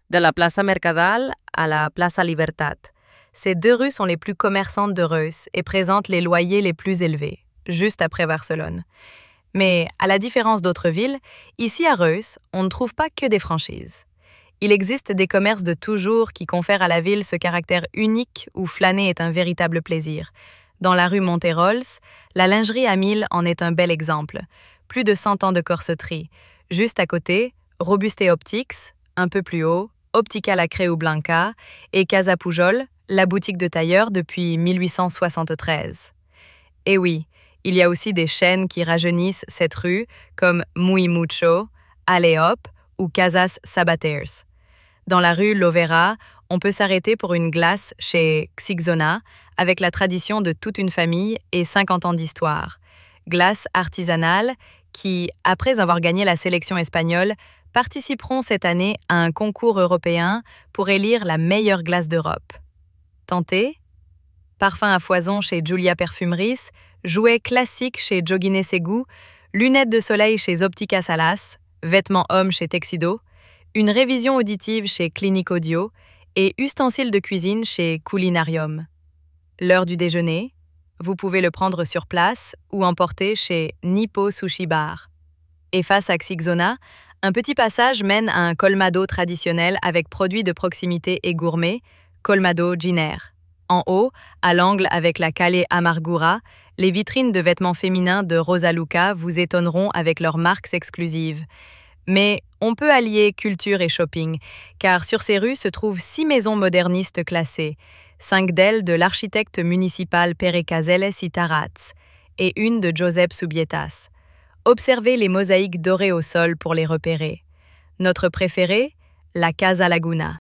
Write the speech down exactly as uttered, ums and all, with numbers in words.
de la Plaza Mercadal à la Plaza Libertad. Ces deux rues sont les plus commerçantes de Reus et présentent les loyers les plus élevés, juste après Barcelone. Mais, à la différence d'autres villes, ici à Reus, on ne trouve pas que des franchises. Il existe des commerces de toujours qui confèrent à la ville ce caractère unique où flâner est un véritable plaisir. Dans la rue Monterols, la lingerie Amil en est un bel exemple. Plus de cent ans de corseterie. Juste à côté, Robuste Optics, un peu plus haut, Optica La Creu Blanca et Casa Pujol, la boutique de tailleur depuis mille huit cent soixante-treize. Et oui, il y a aussi des chaînes qui rajeunissent cette rue comme Muy Mucho, Aleop ou Casas Sabaters. Dans la rue Lovera, on peut s'arrêter pour une glace chez Xixona avec la tradition de toute une famille et cinquante ans d'histoire. Glace artisanale qui, après avoir gagné la sélection espagnole, participeront cette année à un concours européen pour élire la meilleure glace d'Europe. Tenté? Parfum à foison chez Julia Perfumeries, jouets classiques chez Joguine Segou, lunettes de soleil chez Optica Salas, vêtements hommes chez Texido, une révision auditive chez Clinique Audio et ustensiles de cuisine chez Culinarium. L'heure du déjeuner, vous pouvez le prendre sur place ou emporter chez Nippo Sushi Bar. Et face à Xixona, un petit passage mène à un colmado traditionnel avec produits de proximité et gourmets, Colmado Giner. En haut, à l'angle avec la Calle Amargura, les vitrines de vêtements féminins de Rosa Luca vous étonneront avec leurs marques exclusives. Mais on peut allier culture et shopping, car sur ces rues se trouvent six maisons modernistes classées, cinq d'elles de l'architecte municipal Pere Caseles y Tarats et une de Josep Subietas. Observez les mosaïques dorées au sol pour les repérer. Notre préférée, la Casa Laguna.